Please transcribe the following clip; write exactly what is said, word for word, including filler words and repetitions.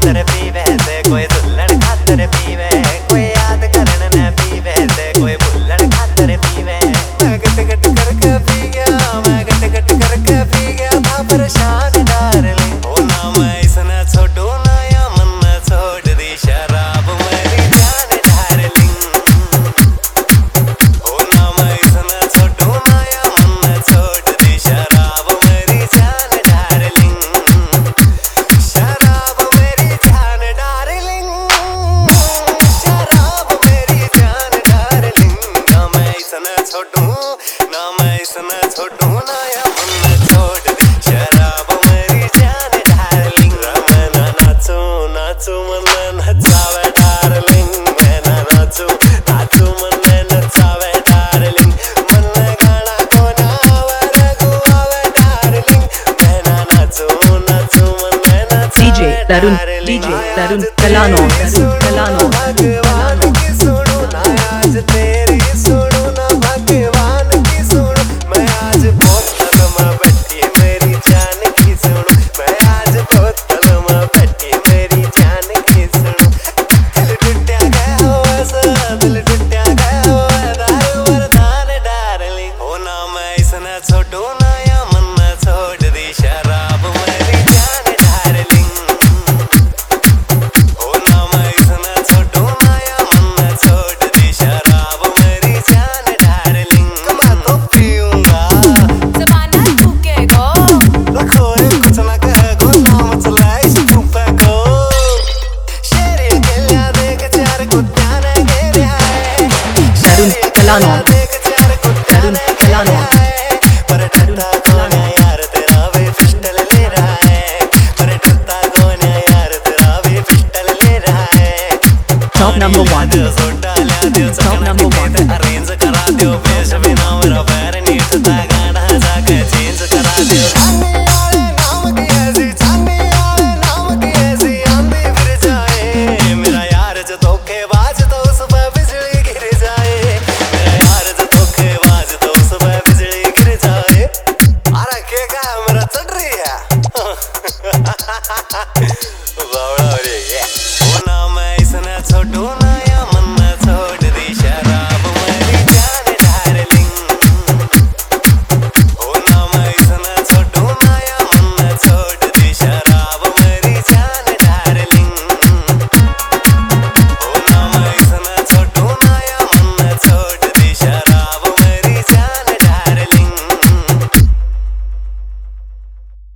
खातर पीवे ते कोई दुल्हन खातर पीवे, कोई याद करन न पीवे ते कोई भुल्लण खातर पीवे। मैं गट गट करके पी गया, मैं गट गट करके पी गया था परेशान डार्लिंग। ओ ना मैं इसने छोड़ू ना या मन न छोड़ दी शराब मेरी जान डार्लिंग। ओ ना मैं इसने छोड़ू ना या मन न छोड़ दी शराब मेरी जान डार्लिंग। शराब मेरी जान डार्लिंग, शराब मेरी जान डार्लिंग। ना मैं इसने छोड़ू ना मैं इसने छोड़ू ना या मन न छोड़ दी शराब मेरी जान डार्लिंग। मैं ना नाचू नाचू मन नचावे डार्लिंग, मैं ना नाचू नाचू मन नचावे डार्लिंग। मन गाना को ना आवे रघुआवे डार्लिंग, मैं ना नाचू नाचू मन नचावे डीजे तरुण डीजे तरुण कलानो कलानो भगवान की सुनू ना आज तेरी सुनू ना भगवान की सुनू। मैं आज बोतल में बैठी मेरी जान की सुनू, मैं आज बोतल में बैठी मेरी जान की सुनू। दिल टूटा गया हुआ सा, दिल टूटा गया हुआ दारू वरदान डार्लिंग। ओ ना मैं इसने छोड़ू ना या मन न छोड़ दी शराब मेरी जान डार्लिंग। ओ ना मैं इसने छोड़ू ना या मन न छोड़ दी शराब मेरी जान डार्लिंग। मैं तो पीऊंगा ज़माना थूकेगो, रखो रे कुछ ना कहेगो, नाम चला इस चुप्पे को। शेर गलियां देख चार कुत्तियां ने घेरे है, तरुण कलानो देख चार कुत्तियां तरुण ने कलानो घेरे है। पर डरता कौन है यार तेरा भी पिस्टल ले रहा है, पर डरता कौन है यार तेरा भी पिस्टल ले रहा है। Top number one. Top number one. Arrange करा दो पेश बिना मेरा पैर नहीं उठता, गाना जाके चेंज करा दो। छाने वाले नाम की ऐसी, छाने वाले नाम की ऐसी आंधी फिर जाए। मेरा यार जो धोखेबाज तो उस पे बिजली गिर जाए, मेरा यार जो धोखेबाज तो उस पे बिजली गिर जाए। अरे क्या क्या मेरा चढ़ रही है बावड़ा हो रही है। ओ ना मैं इसने छोड़ू